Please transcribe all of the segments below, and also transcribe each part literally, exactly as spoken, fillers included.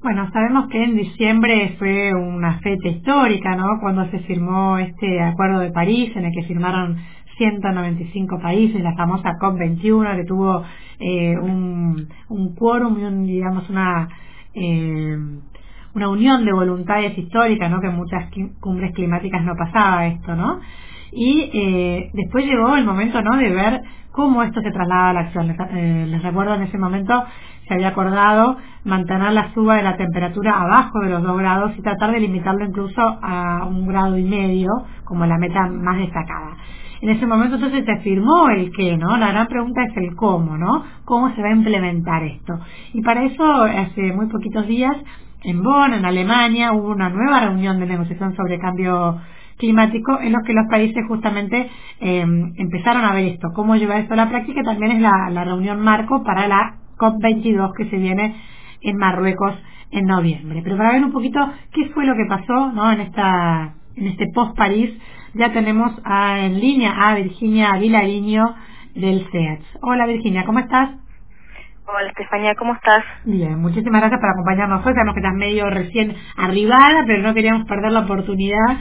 Bueno, sabemos que en diciembre fue una fecha histórica, ¿no? Cuando se firmó este Acuerdo de París, en el que firmaron ciento noventa y cinco países, la famosa COP veintiuno, que tuvo eh, un, un quórum y un, digamos, una eh, una unión de voluntades históricas, ¿no? Que en muchas cumbres climáticas no pasaba esto, ¿no? Y eh, después llegó el momento, ¿no?, de ver cómo esto se traslada a la acción. Les, eh, les recuerdo, en ese momento se había acordado mantener la suba de la temperatura abajo de los dos grados y tratar de limitarlo incluso a un grado y medio como la meta más destacada. En ese momento entonces se firmó el qué, ¿no? La gran pregunta es el cómo, ¿no? ¿Cómo se va a implementar esto? Y para eso, hace muy poquitos días, en Bonn, en Alemania, hubo una nueva reunión de negociación sobre cambio climático en los que los países justamente eh, empezaron a ver esto, cómo llevar esto a la práctica. También es la, la reunión marco para la COP veintidós que se viene en Marruecos en noviembre. Pero para ver un poquito qué fue lo que pasó, ¿no?, en esta en este post París, ya tenemos a, en línea a Virginia Vilariño del C E A T S. Hola Virginia, ¿cómo estás? Hola Estefanía, ¿cómo estás? Bien, muchísimas gracias por acompañarnos hoy. Sabemos que estás medio recién arribada, pero no queríamos perder la oportunidad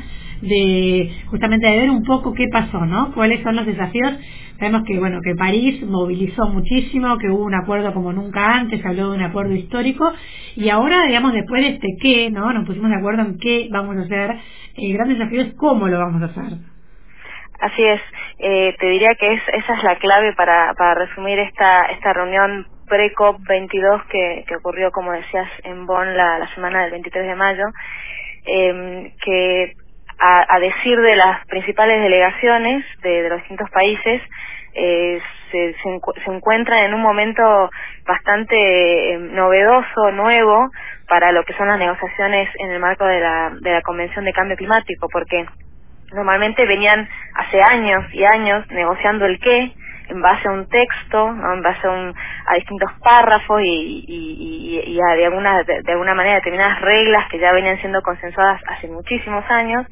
de justamente de ver un poco qué pasó, ¿no? Cuáles son los desafíos. Sabemos que, bueno, que París movilizó muchísimo, que hubo un acuerdo como nunca antes, se habló de un acuerdo histórico, y ahora, digamos, después de este qué, ¿no?, nos pusimos de acuerdo en qué vamos a hacer. El gran desafío es cómo lo vamos a hacer. Así es, eh, te diría que es, esa es la clave para, para resumir esta, esta reunión pre-COP veintidós que, que ocurrió, como decías, en Bonn la, la semana del veintitrés de mayo, eh, que a, a decir de las principales delegaciones de, de los distintos países, eh, se, se, encu se encuentran en un momento bastante eh, novedoso, nuevo, para lo que son las negociaciones en el marco de la, de la Convención de Cambio Climático, porque normalmente venían hace años y años negociando el qué en base a un texto, ¿no?, en base a, un, a distintos párrafos y, y, y, y a de alguna, de, de alguna manera determinadas reglas que ya venían siendo consensuadas hace muchísimos años.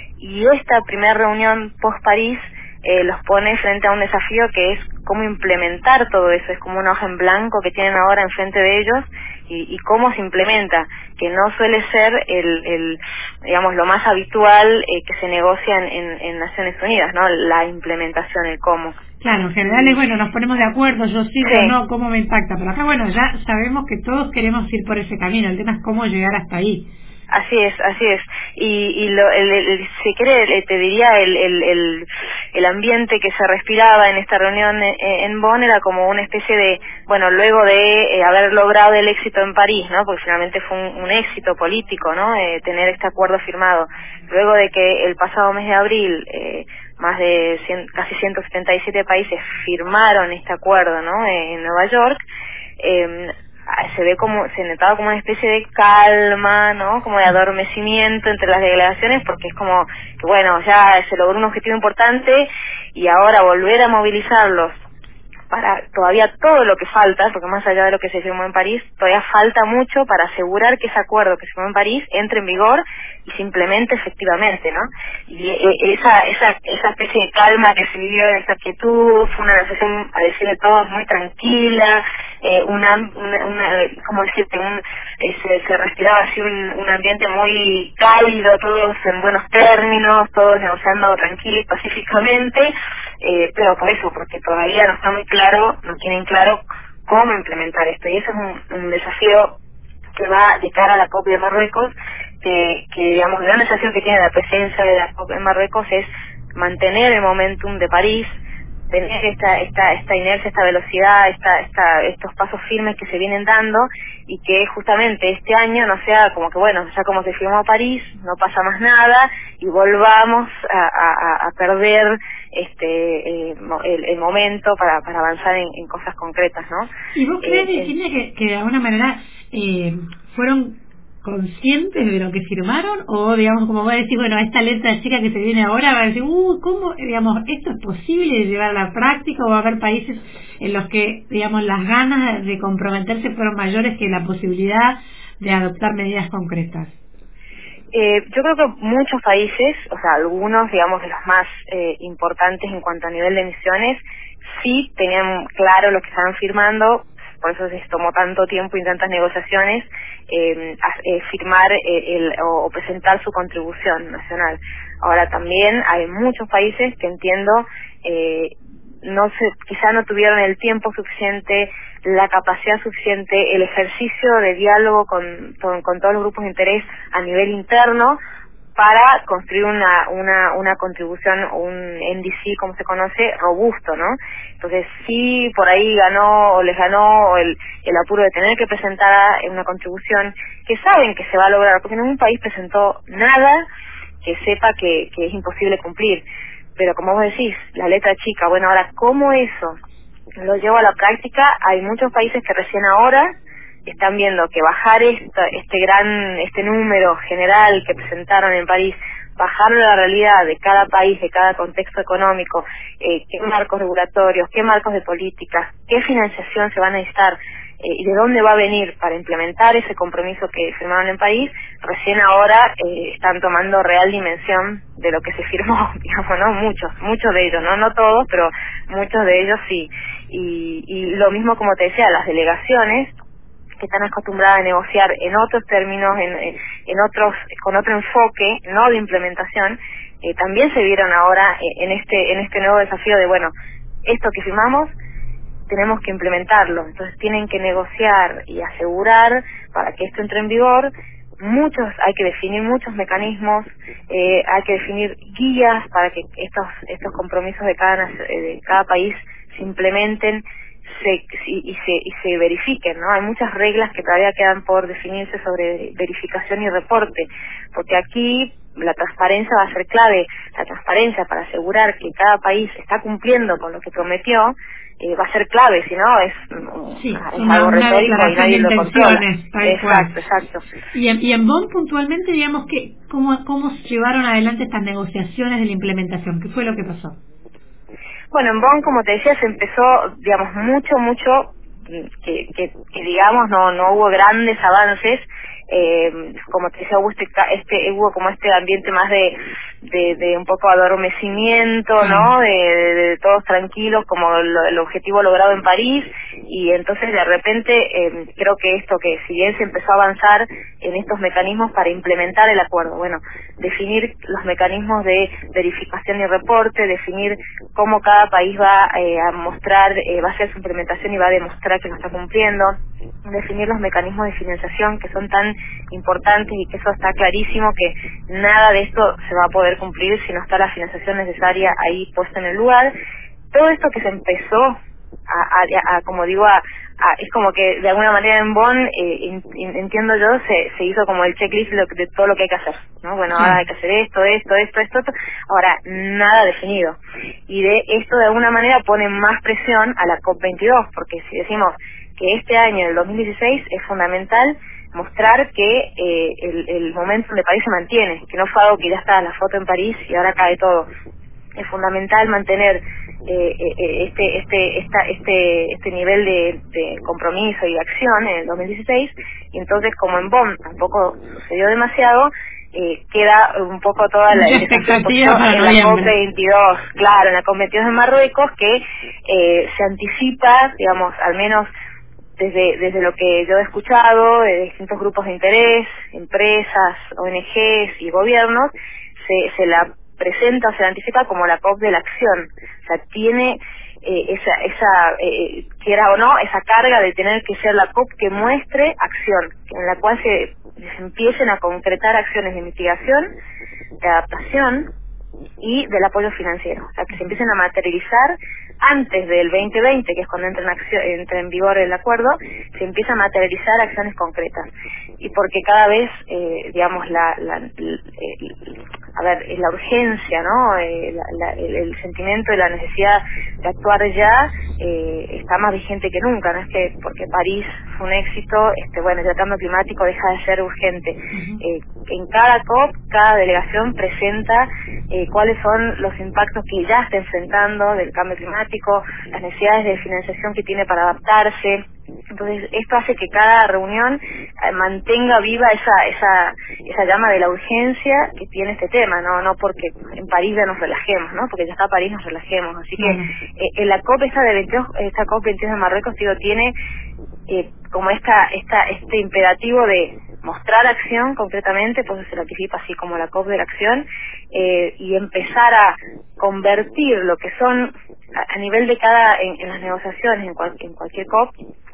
Y esta primera reunión post-París eh, los pone frente a un desafío que es cómo implementar todo eso. Es como una hoja en blanco que tienen ahora enfrente de ellos y, y cómo se implementa, que no suele ser el, el digamos, lo más habitual eh, que se negocia en, en, en Naciones Unidas, ¿no? La implementación, el cómo. Claro, en general es, bueno, nos ponemos de acuerdo, yo sí, yo Sí. no, cómo me impacta. Pero acá, bueno, ya sabemos que todos queremos ir por ese camino, el tema es cómo llegar hasta ahí. Así es, así es. Y, y lo, el, el, el- si quiere, te diría, el, el, el, el ambiente que se respiraba en esta reunión en, en Bonn era como una especie de, bueno, luego de eh, haber logrado el éxito en París, ¿no? Porque finalmente fue un, un éxito político, ¿no? Eh, tener este acuerdo firmado. Luego de que el pasado mes de abril, eh, más de cien, casi ciento setenta y siete países firmaron este acuerdo, ¿no?, en Nueva York, eh, se ve como, se notaba como una especie de calma, ¿no?, como de adormecimiento entre las delegaciones, porque es como que, bueno, ya se logró un objetivo importante y ahora volver a movilizarlos para todavía todo lo que falta, porque más allá de lo que se firmó en París, todavía falta mucho para asegurar que ese acuerdo que se firmó en París entre en vigor y se implemente efectivamente, ¿no? Y eh, esa esa esa especie de calma que se vivió, esa quietud, fue una negociación, a decir de todos, muy tranquila, eh, una, una, una, ¿cómo decirte? Un, eh, se, se respiraba así un, un ambiente muy cálido, todos en buenos términos, todos negociando tranquilo y pacíficamente, eh, pero por eso, porque todavía no está muy claro, no tienen claro cómo implementar esto, y eso es un, un desafío que va de cara a la COP de Marruecos, que, que digamos, el gran desafío que tiene la presencia de la COP en Marruecos es mantener el momentum de París, tener esta esta esta inercia, esta velocidad, esta esta estos pasos firmes que se vienen dando, y que justamente este año no sea como que, bueno, ya como se firmó París, no pasa más nada y volvamos a, a, a perder este eh, el, el momento para, para avanzar en, en cosas concretas, ¿no? ¿Y vos crees, Eh, eh, Virginia, que, que de alguna manera eh, fueron conscientes de lo que firmaron? O, digamos, como voy a decir, bueno, a esta letra chica que se viene ahora va a decir, uh, ¿cómo, digamos, esto es posible de llevar a la práctica? ¿O va a haber países en los que, digamos, las ganas de comprometerse fueron mayores que la posibilidad de adoptar medidas concretas? Eh, yo creo que muchos países, o sea, algunos, digamos, de los más eh, importantes en cuanto a nivel de emisiones, sí tenían claro lo que estaban firmando, por eso se tomó tanto tiempo y tantas negociaciones eh, a, eh, firmar eh, el, o, o presentar su contribución nacional. Ahora también hay muchos países que entiendo eh, no se, quizá no tuvieron el tiempo suficiente, la capacidad suficiente, el ejercicio de diálogo con, con, con todos los grupos de interés a nivel interno para construir una una una contribución, un N D C, como se conoce, robusto, ¿no? Entonces, sí, por ahí ganó o les ganó el, el apuro de tener que presentar una contribución que saben que se va a lograr, porque ningún país presentó nada que sepa que, que es imposible cumplir. Pero como vos decís, la letra chica, bueno, ahora, ¿cómo eso lo llevo a la práctica? Hay muchos países que recién ahora están viendo que bajar esta, este gran, este número general que presentaron en París, bajarlo a la realidad de cada país, de cada contexto económico, eh, qué marcos regulatorios, qué marcos de políticas, qué financiación se va a necesitar eh, y de dónde va a venir para implementar ese compromiso que firmaron en París, recién ahora eh, están tomando real dimensión de lo que se firmó, digamos, ¿no? Muchos, muchos de ellos, no no todos, pero muchos de ellos sí. Y, y lo mismo, como te decía, las delegaciones que están acostumbradas a negociar en otros términos, en, en otros, con otro enfoque, no de implementación, eh, también se vieron ahora en este, en este nuevo desafío de, bueno, esto que firmamos tenemos que implementarlo, entonces tienen que negociar y asegurar para que esto entre en vigor. Muchos, hay que definir muchos mecanismos, eh, hay que definir guías para que estos estos compromisos de cada de cada país se implementen se, y, y se y se verifiquen, ¿no? Hay muchas reglas que todavía quedan por definirse sobre verificación y reporte, porque aquí la transparencia va a ser clave, la transparencia para asegurar que cada país está cumpliendo con lo que prometió. Eh, va a ser clave, si no es, Sí, es una, algo una retórico y declaración de nadie lo controla. intenciones, tal Exacto, cual. exacto. Y en, y en Bonn puntualmente, digamos, que cómo, cómo llevaron adelante estas negociaciones de la implementación, ¿qué fue lo que pasó? Bueno, en Bonn, como te decía, se empezó, digamos, mucho, mucho, que, que, que digamos, no no hubo grandes avances, eh, como te decía, hubo este, este hubo como este ambiente más de, de, de un poco adormecimiento, Claro. ¿no? De, de, de todos tranquilos, como lo, el objetivo logrado en París, y entonces de repente eh, creo que esto, que si bien se empezó a avanzar en estos mecanismos para implementar el acuerdo, bueno, definir los mecanismos de verificación y reporte, definir cómo cada país va eh, a mostrar, eh, va a hacer su implementación y va a demostrar que lo está cumpliendo, definir los mecanismos de financiación que son tan importantes y que eso está clarísimo que nada de esto se va a poder cumplir si no está la financiación necesaria ahí puesta en el lugar. Todo esto que se empezó a, a, a como digo, a, a, es como que de alguna manera en Bonn, eh, in, in, entiendo yo, se, se hizo como el checklist de, de todo lo que hay que hacer, ¿no? Bueno, ahora hay que hacer esto, esto, esto, esto, esto, ahora nada definido. Y de esto de alguna manera pone más presión a la COP veintidós, porque si decimos que este año, el dos mil dieciséis, es fundamental mostrar que eh, el, el momento de París se mantiene, que no fue algo que ya está la foto en París y ahora cae todo. Es fundamental mantener eh, eh, este este esta, este este nivel de, de compromiso y de acción en el dos mil dieciséis, y entonces, como en Bonn tampoco sucedió demasiado, eh, queda un poco toda la, Mucha el desafío expectativa para en la COP noviembre. veintidós, claro, en la COP veintidós de Marruecos, que eh, se anticipa, digamos, al menos desde desde lo que yo he escuchado de distintos grupos de interés, empresas, O N Ges y gobiernos, se, se la presenta o se la anticipa como la COP de la acción. O sea, tiene eh, esa, esa eh, quiera o no, esa carga de tener que ser la COP que muestre acción, en la cual se, se empiecen a concretar acciones de mitigación, de adaptación y del apoyo financiero, o sea, que se empiecen a materializar antes del veinte veinte, que es cuando entra en, acción, entra en vigor el acuerdo, se empieza a materializar acciones concretas. Y porque cada vez, eh, digamos, la, la, la eh, a ver, es la urgencia, ¿no? Eh, la, la, el, el sentimiento y la necesidad de actuar ya eh, está más vigente que nunca, no es que porque París fue un éxito, este bueno, el cambio climático deja de ser urgente. Eh, en cada COP, cada delegación presenta eh, cuáles son los impactos que ya está enfrentando del cambio climático, las necesidades de financiación que tiene para adaptarse. Entonces esto hace que cada reunión eh, mantenga viva esa esa esa llama de la urgencia que tiene este tema, no no porque en París ya nos relajemos, no porque ya está París, nos relajemos. Así que Claro. eh, en la COP esta de veintidós, esta COP veintidós de Marruecos, digo, tiene eh, como esta, esta, este imperativo de mostrar acción concretamente, pues se lo anticipa así como la COP de la acción, eh, y empezar a convertir lo que son a, a nivel de cada, en, en las negociaciones, en, cual, en cualquier COP,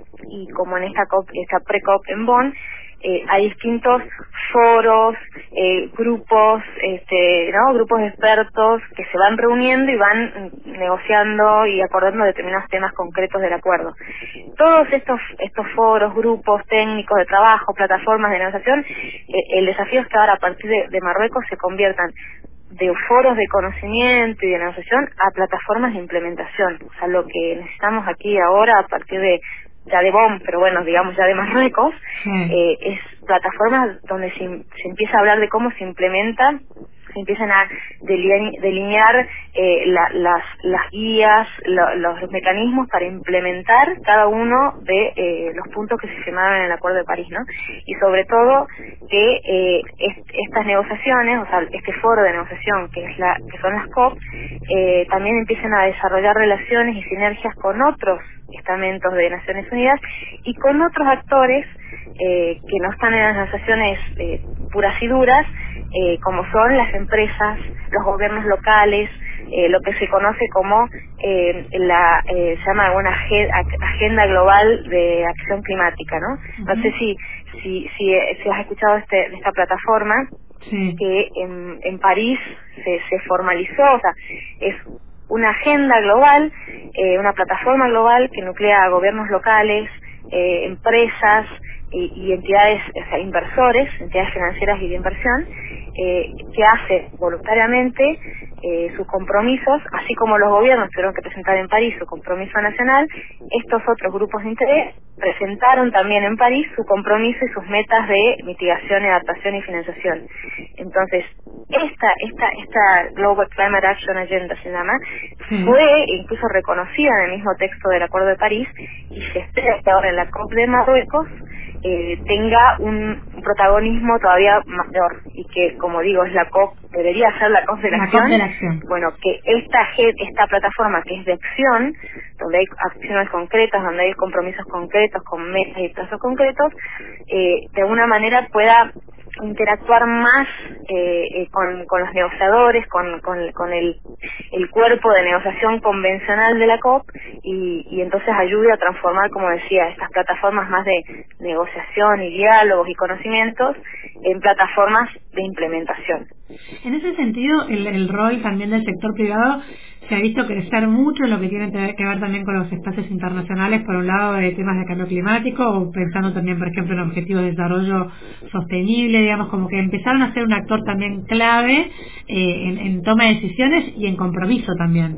y como en esta COP, esta pre-COP en Bonn, eh, hay distintos foros, eh, grupos, este, ¿no? grupos de expertos que se van reuniendo y van negociando y acordando determinados temas concretos del acuerdo. Todos estos estos foros, grupos técnicos de trabajo, plataformas de negociación, eh, el desafío es que ahora a partir de, de Marruecos se conviertan de foros de conocimiento y de negociación a plataformas de implementación. O sea, lo que necesitamos aquí ahora a partir de ya de Bonn, pero bueno, digamos ya de Marruecos, Sí. eh, es plataformas donde se, se empieza a hablar de cómo se implementa, se empiezan a deline- delinear eh, la, las, las guías, lo, los mecanismos para implementar cada uno de eh, los puntos que se firmaron en el Acuerdo de París, ¿no? Y sobre todo que eh, est- estas negociaciones, o sea, este foro de negociación que es la que son las COP, eh, también empiecen a desarrollar relaciones y sinergias con otros estamentos de Naciones Unidas y con otros actores eh, que no están en las negociaciones eh, puras y duras, eh, como son las empresas, los gobiernos locales, eh, lo que se conoce como eh, la eh, se llama una ag- agenda global de acción climática, ¿no? Uh-huh. No sé si si si, si has escuchado este, de esta plataforma. Sí. Que en, en París se, se formalizó, o sea, es una agenda global, eh, una plataforma global que nuclea a gobiernos locales, eh, empresas y, y entidades, o sea, inversores, entidades financieras y de inversión, eh, que hace voluntariamente eh, sus compromisos, así como los gobiernos tuvieron que presentar en París su compromiso nacional, estos otros grupos de interés presentaron también en París su compromiso y sus metas de mitigación, adaptación y financiación. Entonces, esta esta esta Global Climate Action Agenda se llama, sí. Fue incluso reconocida en el mismo texto del Acuerdo de París y se espera que ahora en la COP de Marruecos eh, tenga un, un protagonismo todavía mayor y que, como digo, es la COP, debería ser la COP de la, la acción, COP de la acción. Bueno, que esta esta plataforma que es de acción, donde hay acciones concretas, donde hay compromisos concretos, con metas y plazos concretos, eh, de alguna manera pueda interactuar más eh, eh, con, con los negociadores, con, con, con el, el cuerpo de negociación convencional de la COP y, y entonces ayude a transformar, como decía, estas plataformas más de negociación y diálogos y conocimientos en plataformas de implementación. En ese sentido, el, el rol también del sector privado se ha visto crecer mucho en lo que tiene que ver también con los espacios internacionales, por un lado de temas de cambio climático, o pensando también, por ejemplo, en objetivos de desarrollo sostenible, digamos, como que empezaron a ser un actor también clave eh, en, en toma de decisiones y en compromiso también.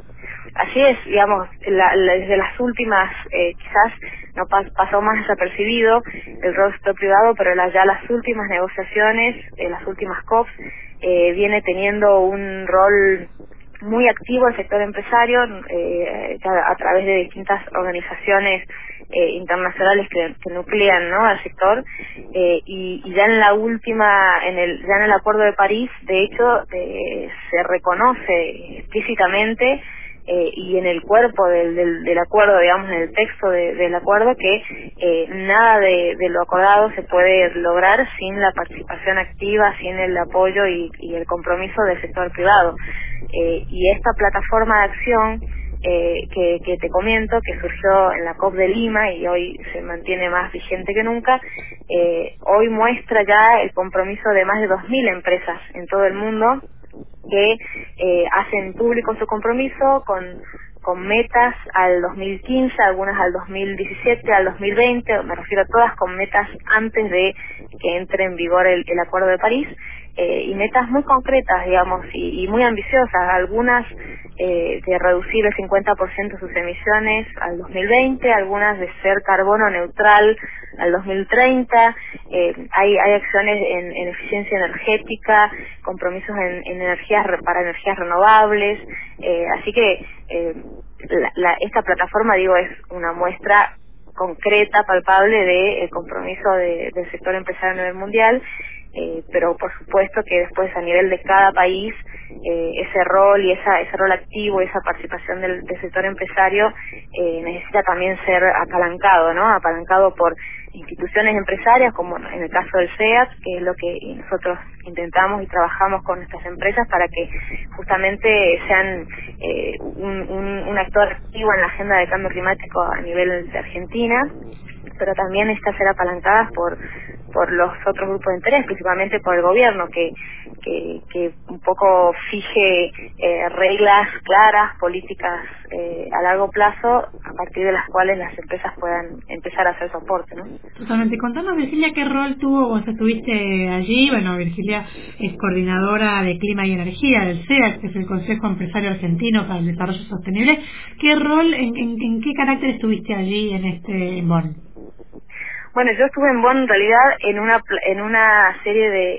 Así es, digamos, la, la, desde las últimas, eh, quizás no pas, pasó más desapercibido el rol del sector privado, pero la, ya las últimas negociaciones, eh, las últimas COPs, eh, viene teniendo un rol muy activo el sector empresario, eh, a, a través de distintas organizaciones eh, internacionales que, que nuclean, ¿no?, al sector, eh, y, y ya en la última, en el ya en el Acuerdo de París, de hecho, eh, se reconoce explícitamente Eh, y en el cuerpo del, del, del acuerdo, digamos, en el texto de, del acuerdo, que eh, nada de, de lo acordado se puede lograr sin la participación activa, sin el apoyo y, y el compromiso del sector privado. Eh, y esta plataforma de acción eh, que, que te comento, que surgió en la COP de Lima y hoy se mantiene más vigente que nunca, eh, hoy muestra ya el compromiso de más de dos mil empresas en todo el mundo que eh, hacen público su compromiso con, con metas al dos mil quince, algunas al dos mil diecisiete, al dos mil veinte, me refiero a todas con metas antes de que entre en vigor el, el Acuerdo de París, eh, y metas muy concretas, digamos, y, y muy ambiciosas, algunas eh, de reducir el cincuenta por ciento sus emisiones al dos mil veinte, algunas de ser carbono neutral al dos mil treinta, eh, hay, hay acciones en, en eficiencia energética, compromisos en, en energías para energías renovables, eh, así que eh, la, la, esta plataforma, digo, es una muestra concreta, palpable de el compromiso de, del sector empresario a nivel mundial, eh, pero por supuesto que después a nivel de cada país eh, ese rol y esa, ese rol activo, esa participación del, del sector empresario eh, necesita también ser apalancado, ¿no? Apalancado por instituciones empresarias, como en el caso del SEAT, que es lo que nosotros intentamos y trabajamos con nuestras empresas para que justamente sean eh, un, un, un actor activo en la agenda de cambio climático a nivel de Argentina, pero también está ser apalancadas por por los otros grupos de interés, principalmente por el gobierno, que que, que un poco fije eh, reglas claras, políticas eh, a largo plazo, a partir de las cuales las empresas puedan empezar a hacer soporte, ¿no? Totalmente. Contanos, Virgilia, qué rol tuvo, vos estuviste allí. Bueno, Virgilia es coordinadora de Clima y Energía del SEAC, que es el Consejo Empresario Argentino para el Desarrollo Sostenible. ¿Qué rol, en, en, en qué carácter estuviste allí en este en Bonn? Bueno, yo estuve en Bonn en realidad en una en una serie de,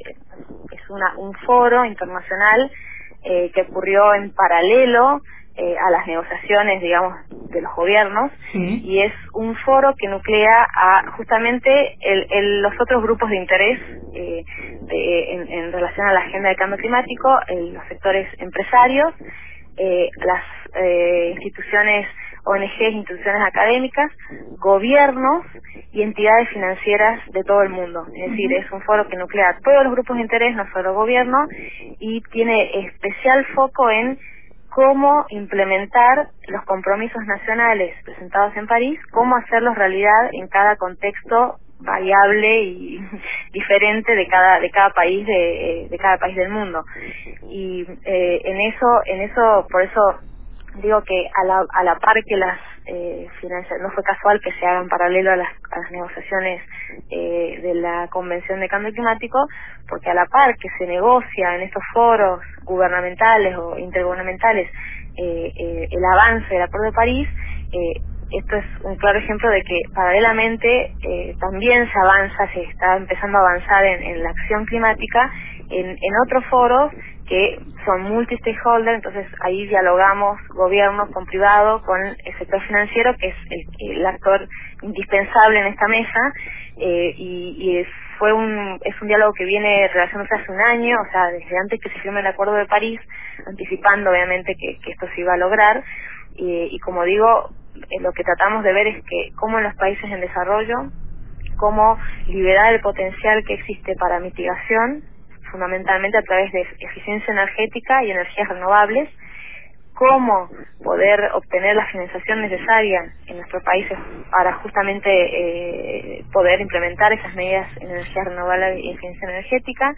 es una un foro internacional eh, que ocurrió en paralelo eh, a las negociaciones, digamos, de los gobiernos, Sí. y es un foro que nuclea a justamente el, el, los otros grupos de interés eh, de, en, en relación a la agenda de cambio climático, el, los sectores empresarios, eh, las eh, instituciones O N Ges, instituciones académicas, gobiernos y entidades financieras de todo el mundo. Es decir, es un foro que nuclea a todos los grupos de interés, no solo gobierno, y tiene especial foco en cómo implementar los compromisos nacionales presentados en París, cómo hacerlos realidad en cada contexto variable y diferente de cada de cada país de, de cada país del mundo. Y eh, en eso en eso por eso digo que a la a la par que las eh, finanzas, no fue casual que se hagan paralelo a las, a las negociaciones eh, de la Convención de Cambio Climático, porque a la par que se negocia en estos foros gubernamentales o intergubernamentales eh, eh, el avance del Acuerdo de París, eh, esto es un claro ejemplo de que paralelamente eh, también se avanza, se está empezando a avanzar en, en la acción climática en, en otros foros que son multi-stakeholder, entonces ahí dialogamos gobiernos con privado, con el sector financiero, que es el, el actor indispensable en esta mesa, eh, y, y es, fue un, es un diálogo que viene relacionándose hace un año, o sea, desde antes que se firme el Acuerdo de París, anticipando obviamente que, que esto se iba a lograr, y, y como digo, eh, lo que tratamos de ver es que cómo en los países en desarrollo, cómo liberar el potencial que existe para mitigación, fundamentalmente a través de eficiencia energética y energías renovables, cómo poder obtener la financiación necesaria en nuestros países para justamente eh, poder implementar esas medidas en energías renovables y eficiencia energética.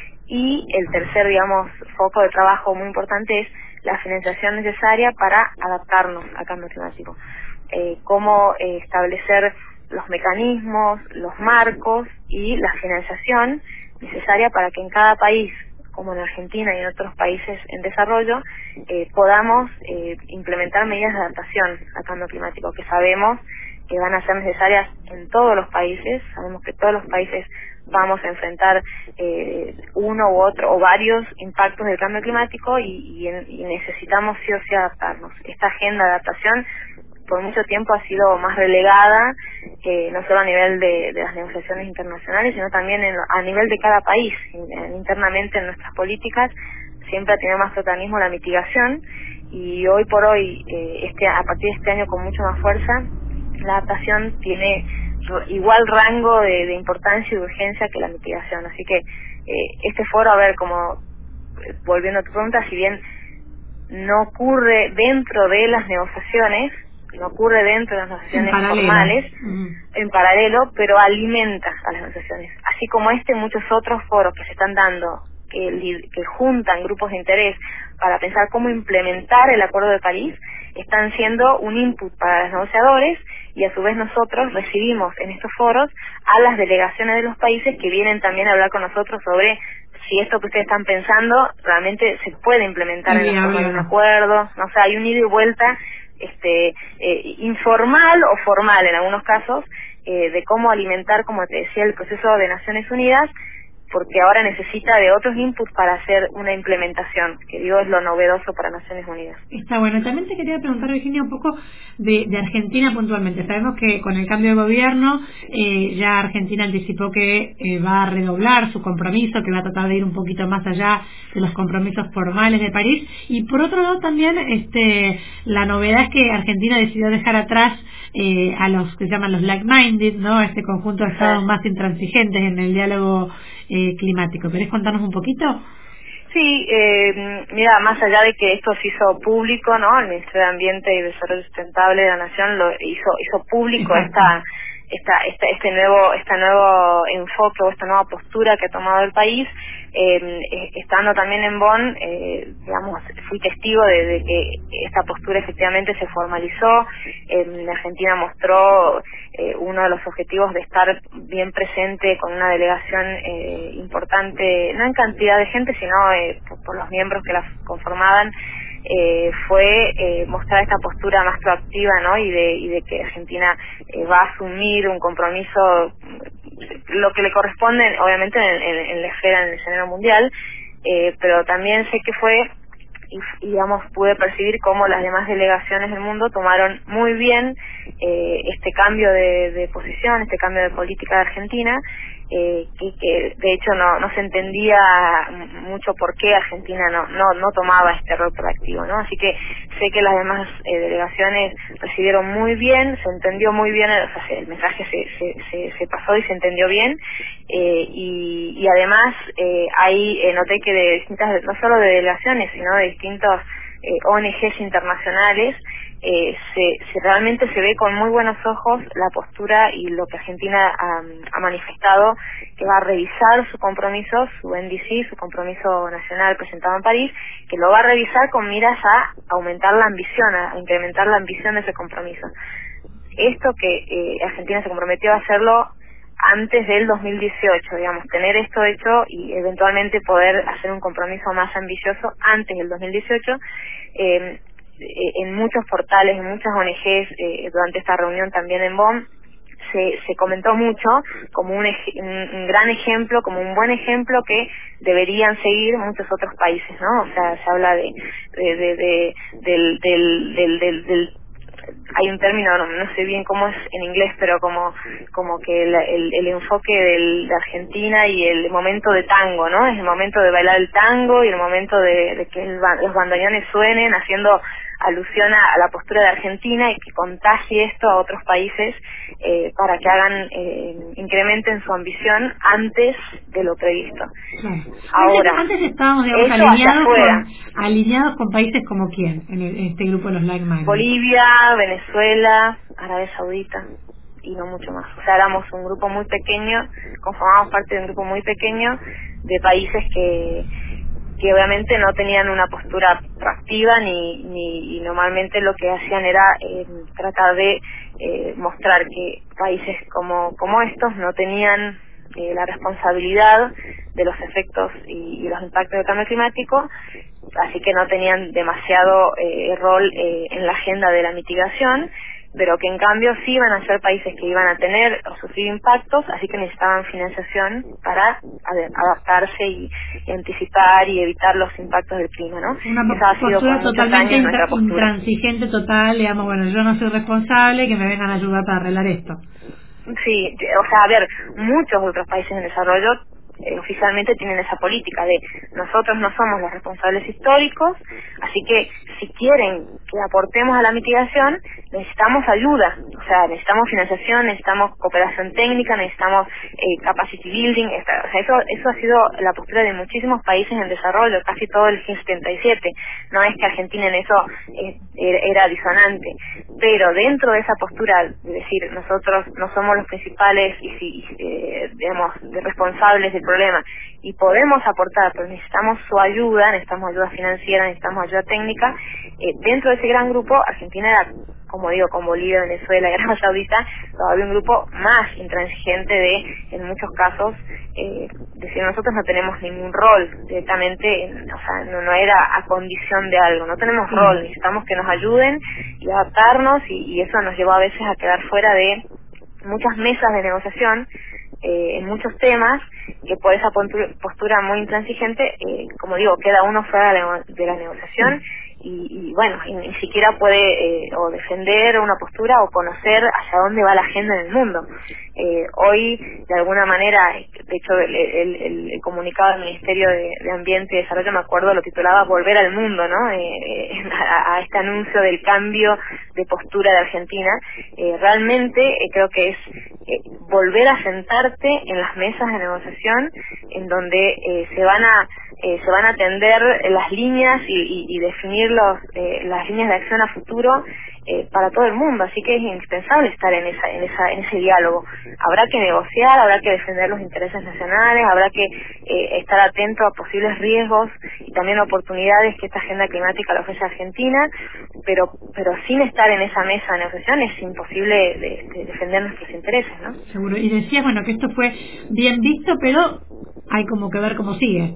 Y el tercer, digamos, foco de trabajo muy importante es la financiación necesaria para adaptarnos al cambio climático. Eh, cómo eh, establecer los mecanismos, los marcos y la financiación necesaria para que en cada país, como en Argentina y en otros países en desarrollo, eh, podamos eh, implementar medidas de adaptación al cambio climático, que sabemos que van a ser necesarias en todos los países. Sabemos que todos los países vamos a enfrentar eh, uno u otro o varios impactos del cambio climático y, y, y necesitamos sí o sí adaptarnos. Esta agenda de adaptación por mucho tiempo ha sido más relegada, eh, no solo a nivel de, de las negociaciones internacionales, sino también en, a nivel de cada país. En, internamente en nuestras políticas siempre ha tenido más protagonismo la mitigación, y hoy por hoy, eh, este a partir de este año con mucho más fuerza, la adaptación tiene igual rango de, de importancia y de urgencia que la mitigación. Así que eh, este foro, a ver, como eh, volviendo a tu pregunta, si bien no ocurre dentro de las negociaciones, no ocurre dentro de las negociaciones formales, mm. en paralelo, pero alimenta a las negociaciones. Así como este, muchos otros foros que se están dando, que, que juntan grupos de interés para pensar cómo implementar el Acuerdo de París, están siendo un input para los negociadores, y a su vez nosotros recibimos en estos foros a las delegaciones de los países que vienen también a hablar con nosotros sobre si esto que ustedes están pensando realmente se puede implementar en la forma de un acuerdo. O sea, hay un ida y vuelta este eh, informal o formal en algunos casos, eh, de cómo alimentar, como te decía, el proceso de Naciones Unidas, porque ahora necesita de otros inputs para hacer una implementación, que digo es lo novedoso para Naciones Unidas. Está bueno. También te quería preguntar, Virginia, un poco de, de Argentina puntualmente. Sabemos que con el cambio de gobierno eh, ya Argentina anticipó que eh, va a redoblar su compromiso, que va a tratar de ir un poquito más allá de los compromisos formales de París. Y por otro lado también este, la novedad es que Argentina decidió dejar atrás eh, a los que se llaman los like-minded, ¿no? Este conjunto de estados más intransigentes en el diálogo eh, climático. ¿Querés contarnos un poquito? Sí, eh, mira, más allá de que esto se hizo público, ¿no? El Ministerio de Ambiente y Desarrollo Sustentable de la Nación lo hizo hizo público Exacto. esta esta esta este nuevo este nuevo enfoque o esta nueva postura que ha tomado el país. Eh, estando también en Bonn, eh, digamos, fui testigo de, de que esta postura efectivamente se formalizó. Eh, Argentina mostró eh, uno de los objetivos de estar bien presente con una delegación eh, importante, no en cantidad de gente, sino eh, por, por los miembros que la conformaban. Eh, fue eh, mostrar esta postura más proactiva, ¿no? Y de, y de que Argentina eh, va a asumir un compromiso, lo que le corresponde, obviamente, en, en, en la esfera, en el escenario mundial, eh, pero también sé que fue, y, y digamos, pude percibir cómo las demás delegaciones del mundo tomaron muy bien eh, este cambio de, de posición, este cambio de política de Argentina, eh, que, que de hecho no, no se entendía mucho por qué Argentina no, no, no tomaba este rol proactivo, ¿no? Así que sé que las demás eh, delegaciones recibieron muy bien, se entendió muy bien, o sea, el mensaje se, se, se, se pasó y se entendió bien, eh, y, y además eh, ahí eh, noté que de distintas, no solo de delegaciones, sino de distintos eh, O N Ges internacionales, eh, se, se realmente se ve con muy buenos ojos la postura y lo que Argentina ha, ha manifestado, que va a revisar su compromiso, su N D C, su compromiso nacional presentado en París, que lo va a revisar con miras a aumentar la ambición, a incrementar la ambición de ese compromiso. Esto que eh, Argentina se comprometió a hacerlo antes del dos mil dieciocho, digamos, tener esto hecho y eventualmente poder hacer un compromiso más ambicioso antes del dos mil dieciocho, eh, en muchos portales, en muchas O N Ges, eh, durante esta reunión también en Bonn, se, se comentó mucho como un, ej- un, un gran ejemplo, como un buen ejemplo que deberían seguir muchos otros países, ¿no? O sea, se habla de, de, de, de del, del, del, del, del hay un término, no, no sé bien cómo es en inglés, pero como como que el, el, el enfoque del, de Argentina y el momento de tango, ¿no? Es el momento de bailar el tango y el momento de, de que el, los bandoneones suenen, haciendo alusión a, a la postura de Argentina y que contagie esto a otros países eh, para que hagan, eh, incrementen su ambición antes de lo previsto. Claro. Antes, Ahora, antes estábamos, digamos, eso hacia alineados afuera. con alineados con países como quién en, el- en este grupo de los like-minded. Bolivia, Venezuela, Arabia Saudita y no mucho más. O sea, éramos un grupo muy pequeño, conformamos parte de un grupo muy pequeño de países que que obviamente no tenían una postura proactiva ni, ni y normalmente lo que hacían era eh, tratar de eh, mostrar que países como como estos no tenían eh, la responsabilidad de los efectos y, y los impactos del cambio climático, así que no tenían demasiado eh, rol eh, en la agenda de la mitigación, pero que en cambio sí iban a ser países que iban a tener o sufrir impactos, así que necesitaban financiación para ad- adaptarse y, y anticipar y evitar los impactos del clima, ¿no? Una po- Esa ha sido por postura muchos totalmente años intra- nuestra postura. intransigente total, digamos, bueno, yo no soy responsable, que me vengan a ayudar para arreglar esto. Sí, o sea, a ver, muchos otros países en desarrollo eh, oficialmente tienen esa política de nosotros no somos los responsables históricos, así que si quieren que aportemos a la mitigación, necesitamos ayuda, o sea, necesitamos financiación, necesitamos cooperación técnica, necesitamos eh, capacity building, esta- o sea, eso, eso ha sido la postura de muchísimos países en desarrollo, casi todo el G setenta y siete, no es que Argentina en eso eh, era era disonante, pero dentro de esa postura, de decir, nosotros no somos los principales y si, eh, digamos, de responsables del problema y podemos aportar, pero necesitamos su ayuda, necesitamos ayuda financiera, necesitamos ayuda técnica, eh, dentro de ese gran grupo, Argentina era, como digo, con Bolivia, Venezuela y Arabia Saudita, todavía un grupo más intransigente de, en muchos casos, eh, decir, nosotros no tenemos ningún rol directamente, en- o sea, no, no era a condición de algo, no tenemos Claro. rol, necesitamos que nos ayuden y adaptarnos y, y eso nos llevó a veces a quedar fuera de muchas mesas de negociación eh, en muchos temas, que por esa postura, postura muy intransigente, eh, como digo, queda uno fuera de la, de la negociación y, y bueno, y ni siquiera puede eh, o defender una postura o conocer hacia dónde va la agenda en el mundo. Eh, hoy, de alguna manera, de hecho, el, el, el, el comunicado del Ministerio de, de Ambiente y Desarrollo, me acuerdo, lo titulaba Volver al Mundo, ¿no? Eh, eh, a, a este anuncio del cambio de postura de Argentina. Eh, realmente eh, creo que es eh, volver a sentarte en las mesas de negociación, en donde eh, se van a eh, se van a atender las líneas y, y, y definir los, eh, las líneas de acción a futuro eh, para todo el mundo, así que es indispensable estar en esa, en esa, en ese diálogo. Habrá que negociar, habrá que defender los intereses nacionales, habrá que eh, estar atento a posibles riesgos y también oportunidades que esta agenda climática le ofrece a Argentina, pero pero sin estar en esa mesa de negociación es imposible de, de defender nuestros intereses, ¿no? Seguro. Y decías, bueno, que esto fue bien visto, pero hay como que ver cómo sigue.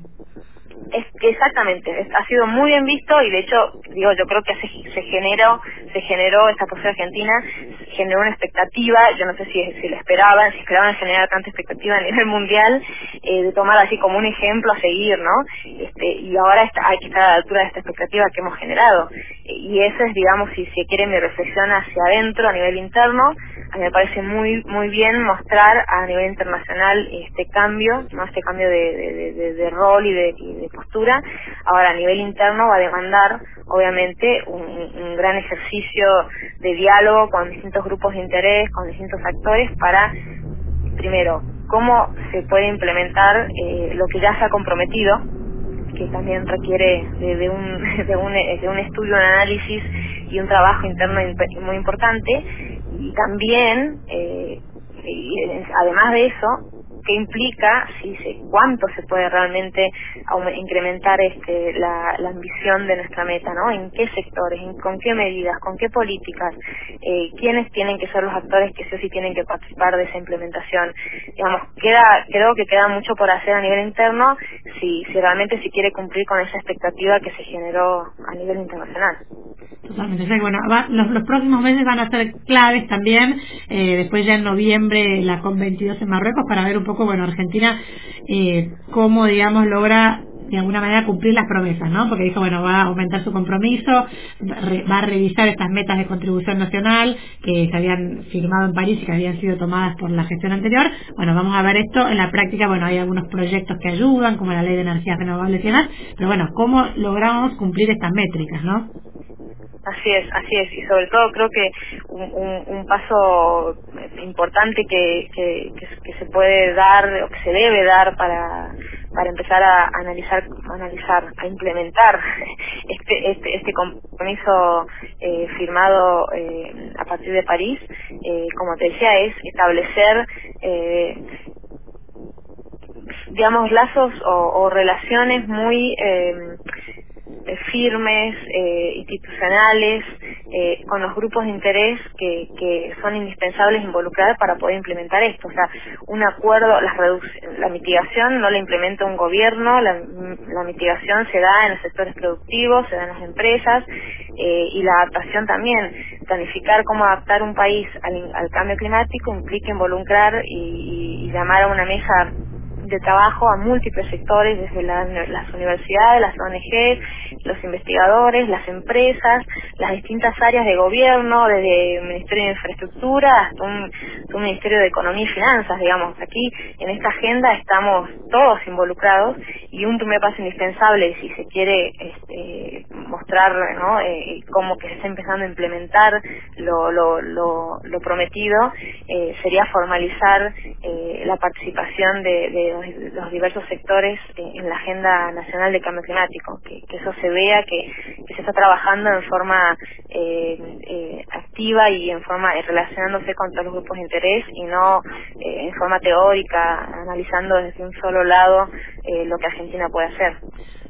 Es, exactamente, es- ha sido muy bien visto y de hecho, digo, yo creo que se, se generó, se generó esta postura argentina, generó una expectativa, yo no sé si, si la esperaban, si esperaban generar tanta expectativa a nivel mundial, eh, de tomar así como un ejemplo a seguir, ¿no? Este, y ahora está, hay que estar a la altura de esta expectativa que hemos generado. Eh, y esa es, digamos, si se quiere mi reflexión hacia adentro, a nivel interno. A mí me parece muy muy bien mostrar a nivel internacional este cambio, ¿no? Este cambio de, de, de, de rol y de, y de postura. Ahora, a nivel interno va a demandar, obviamente, un, un gran ejercicio de diálogo con distintos grupos de interés, con distintos actores, para, primero, cómo se puede implementar eh, lo que ya se ha comprometido, que también requiere de, de, un, de, un, de un estudio, un análisis y un trabajo interno imp- muy importante, y también, eh, y, eh, además de eso, qué implica, si se, cuánto se puede realmente aume- incrementar este la, la ambición de nuestra meta, ¿no? En qué sectores, en, con qué medidas, con qué políticas, eh, quiénes tienen que ser los actores que sí o sí tienen que participar de esa implementación. Digamos, queda, creo que queda mucho por hacer a nivel interno si, si realmente se quiere cumplir con esa expectativa que se generó a nivel internacional. Totalmente. O sea que, bueno, va- los, los próximos meses van a ser claves también. Eh, después ya en noviembre la COP veintidós en Marruecos para ver un poco, bueno, Argentina eh, cómo, digamos, logra de alguna manera cumplir las promesas, ¿no? Porque dijo, bueno, va a aumentar su compromiso, re- va a revisar estas metas de contribución nacional que se habían firmado en París y que habían sido tomadas por la gestión anterior. Bueno, vamos a ver esto en la práctica. Bueno, hay algunos proyectos que ayudan, como la ley de energías renovables y demás, pero bueno, ¿cómo logramos cumplir estas métricas, no? Así es, así es, y sobre todo creo que un, un, un paso importante que, que, que, que se puede dar o que se debe dar para para empezar a analizar, a analizar, a implementar este este, este compromiso eh, firmado eh, a partir de París, eh, como te decía, es establecer eh, digamos lazos o, o relaciones muy eh, eh, firmes, eh, institucionales, eh, con los grupos de interés que, que son indispensables involucrar para poder implementar esto. O sea, un acuerdo, la, reduc- la mitigación no la implementa un gobierno, la, la mitigación se da en los sectores productivos, se da en las empresas, eh, y la adaptación también. Planificar cómo adaptar un país al, al cambio climático implica involucrar y, y, y llamar a una mesa de trabajo a múltiples sectores, desde la- las universidades, las O N G, los investigadores, las empresas, las distintas áreas de gobierno, desde el Ministerio de Infraestructura hasta un, hasta un Ministerio de Economía y Finanzas, digamos. Aquí en esta agenda estamos todos involucrados y un primer paso indispensable, si se quiere este, mostrar, ¿no? eh, cómo que se está empezando a implementar lo, lo, lo, lo prometido, eh, sería formalizar eh, la participación de, de los, los diversos sectores eh, en la Agenda Nacional de Cambio Climático, que, que eso se vea, que, que se está trabajando en forma eh, eh, activa y en forma eh, relacionándose con todos los grupos de interés y no eh, en forma teórica, analizando desde un solo lado eh, lo que Argentina puede hacer.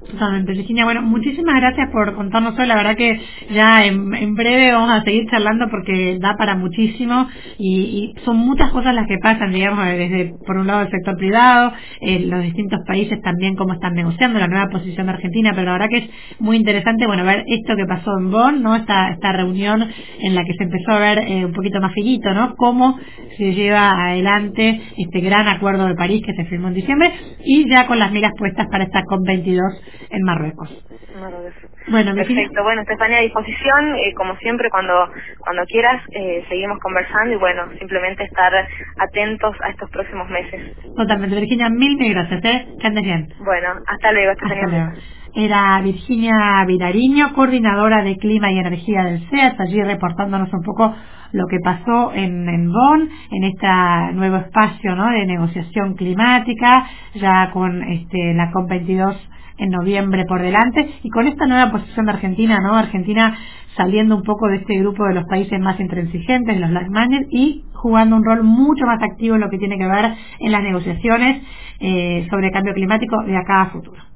Totalmente, Virginia. Bueno, muchísimas gracias por contarnos hoy. La verdad que ya en, en breve vamos a seguir charlando porque da para muchísimo y, y son muchas cosas las que pasan, digamos, desde por un lado el sector privado, eh, los distintos países también cómo están negociando la nueva posición de Argentina, pero la verdad que es muy interesante, bueno, ver esto que pasó en Bonn, ¿no? Esta, esta reunión en la que se empezó a ver eh, un poquito más finito, ¿no? Cómo se lleva adelante este gran acuerdo de París que se firmó en diciembre y ya con las miras puestas para esta COP veintidós en Marruecos. Marruecos. Bueno, Virginia. Perfecto. Bueno, Estefanía, a disposición, eh, como siempre, cuando cuando quieras, eh, seguimos conversando y bueno, simplemente estar atentos a estos próximos meses. Totalmente, Virginia, mil, mil gracias, ¿eh? Que andes bien. Bueno, hasta luego, Hasta Estefanía. luego. Era Virginia Vilariño, coordinadora de Clima y Energía del C E A S, allí reportándonos un poco lo que pasó en, en Bonn, en este nuevo espacio, ¿no?, de negociación climática, ya con este, la COP veintidós en noviembre por delante, y con esta nueva posición de Argentina, ¿no? Argentina saliendo un poco de este grupo de los países más intransigentes, los like-minded, y jugando un rol mucho más activo en lo que tiene que ver en las negociaciones eh, sobre cambio climático de acá a futuro.